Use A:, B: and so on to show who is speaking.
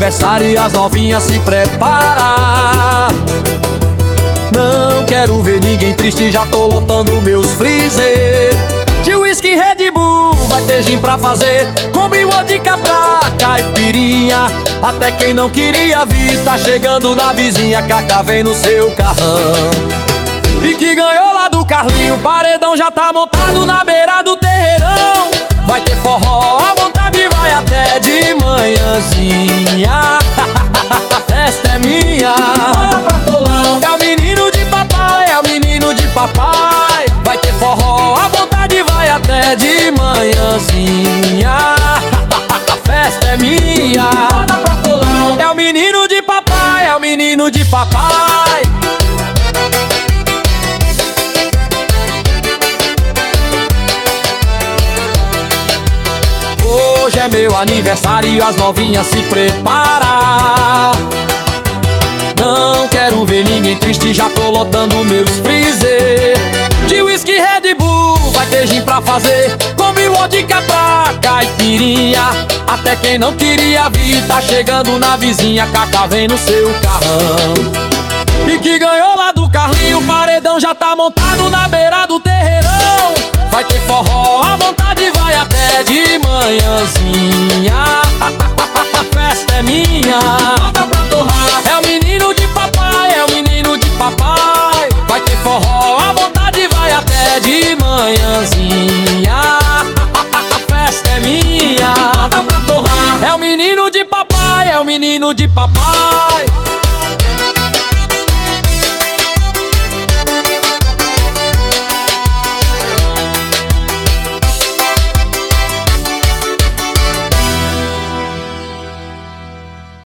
A: aniversário e as novinhas se preparam. Não quero ver ninguém triste, já tô lotando meus freezer. De whisky Red Bull vai ter gin pra fazer, come vodka pra caipirinha. Até quem não queria vir tá chegando na vizinha, Cacá vem no seu carrão. E que ganhou lá do Carlinho, o paredão já tá montado na beira do terreirão. Vai ter forró à vontade, vai até de manhãzinha. A festa é minha. É o menino de papai, é o menino de papai. Vai ter forró à vontade, vai até de manhãzinha. A festa é minha. É o menino de papai, é o menino de papai. Hoje é meu aniversário e as novinhas se preparam. Não quero ver ninguém triste, já tô lotando meus freezer. De whisky Red Bull vai ter gin pra fazer, come vodka pra caipirinha. Até quem não queria vir tá chegando na vizinha, Cacá vem no seu carrão. E que ganhou lá do Carlinho, o paredão já tá montado na beira do terreirão. Vai ter forró à vontade, vai até de manhãzinha. A festa é minha. É o menino de papai, é o menino de papai. Vai ter forró à vontade, vai até de manhãzinha. A festa é minha. É o menino de papai, é o menino de papai.